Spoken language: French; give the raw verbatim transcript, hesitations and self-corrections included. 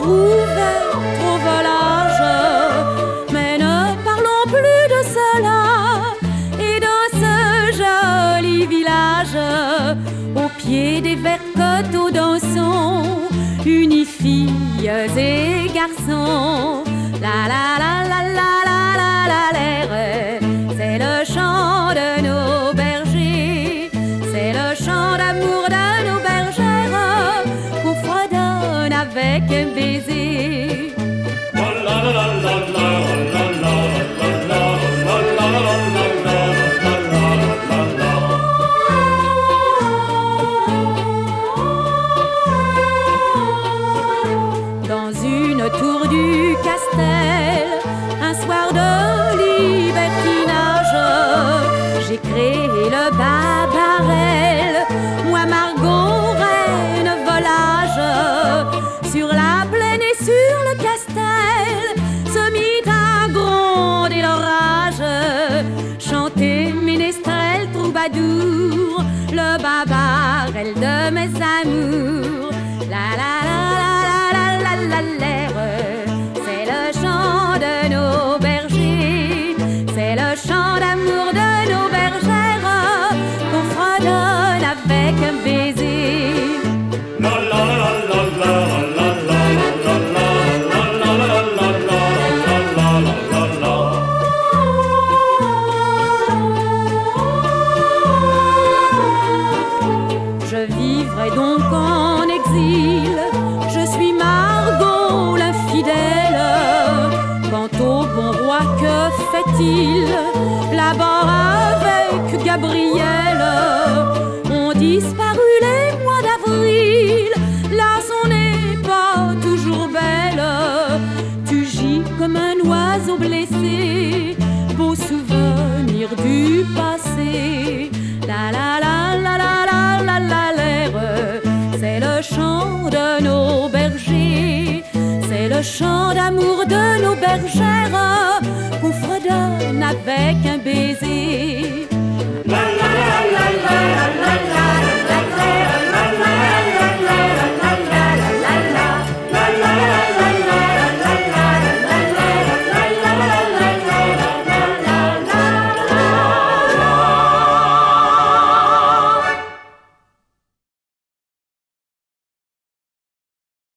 trouvais trop volage. Mais ne parlons plus de cela. Et dans ce joli village, au pied des verts coteaux dansons, unis filles et garçons. La la la la la la la la l'air, c'est le chant de nos bergers, c'est le chant d'amour de nos bergères qu'on fredonne avec un baiser. Dans une tour du Castel, un soir de libertinage, j'ai créé le Babarel, moi Margot, reine volage. Sur la plaine et sur le Castel se mit à gronder l'orage. Chanter ménestrel troubadour, le Babarel de mes amours. La la la la la la la l'air, c'est le chant de nos bergers, c'est le chant d'amour de nos bergères qu'on fredonne avec un baiser. La la la la la la la la la la la. Je vivrai donc en exil, je suis Margot l'infidèle. Quant au bon roi, que fait-il là-bas avec Gabrielle? Ont disparu les mois d'avril, l'Ars on n'est pas toujours belle. Tu gis comme un oiseau blessé, beau souvenir du passé. La la la la la la la la l'air, c'est le chant de nos bergers, c'est le chant d'amour de nos bergères qu'on fredonne avec un baiser.